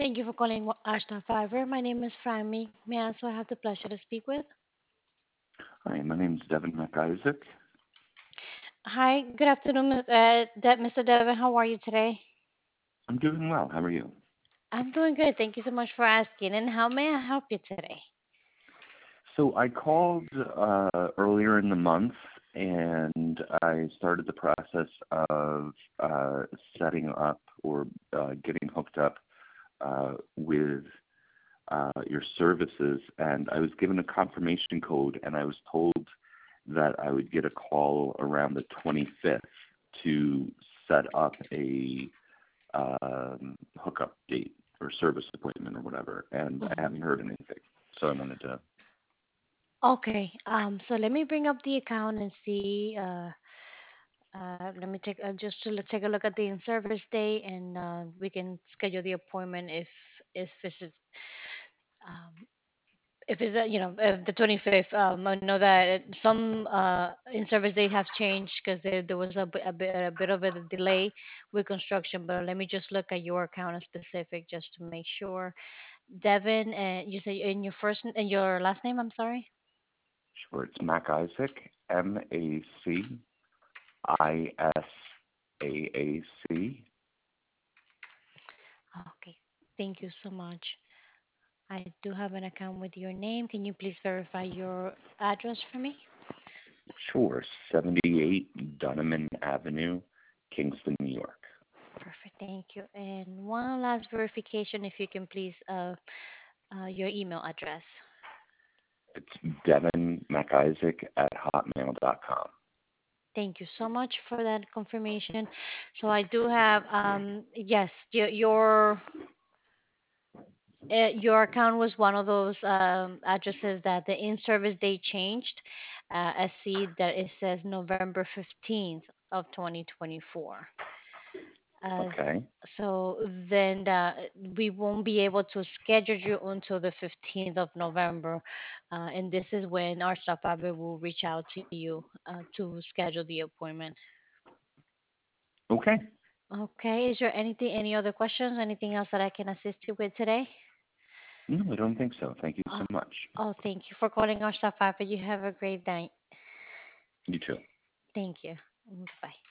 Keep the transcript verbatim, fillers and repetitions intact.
Thank you for calling Wa- Ashton Fiber. My name is Franmy. May I also have the pleasure to speak with? Hi, my name's Devin McIsaac. Hi, good afternoon, Miss- uh, De- mister Devin. How are you today? I'm doing well. How are you? I'm doing good. Thank you so much for asking. And how may I help you today? So I called uh, earlier in the month and I started the process of uh, setting up or uh, getting hooked up uh, with uh, your services. And I was given a confirmation code and I was told that I would get a call around the twenty-fifth to set up a um, hookup date or service appointment or whatever, and I Mhm. haven't heard anything. So I wanted to. Okay. Um. So let me bring up the account and see. Uh. Uh. Let me take uh, just to l- take a look at the in-service day, and uh, we can schedule the appointment if if it's um, if it's uh, you know uh, the twenty-fifth. um I know that it- some uh in service they have changed because there, there was a, bit- a bit a bit of a delay with construction, but let me just look at your account as specific just to make sure. Devin, and you say in your first and your last name, I'm sorry. Sure, it's Mac Isaac, M A C I S A A C. Okay, thank you so much. I do have an account with your name. Can you please verify your address for me? Sure, seventy-eight Dunham Avenue, Kingston, New York. Perfect, thank you. And one last verification, if you can please, uh, uh your email address. It's Devin McIsaac at hotmail dot com. Thank you so much for that confirmation. So I do have, um, yes, your your uh, your account was one of those um, addresses that the in-service date changed. Uh, I see that it says November fifteenth of twenty twenty-four. Uh, Okay. so then uh, we won't be able to schedule you until the fifteenth of November. Uh, and this is when our staff member will reach out to you uh, to schedule the appointment. Okay. Okay, is there anything, any other questions, anything else that I can assist you with today? No, I don't think so. Thank you so Oh, much. oh, thank you for calling our staff. You have a great night. You too. Thank you. Bye.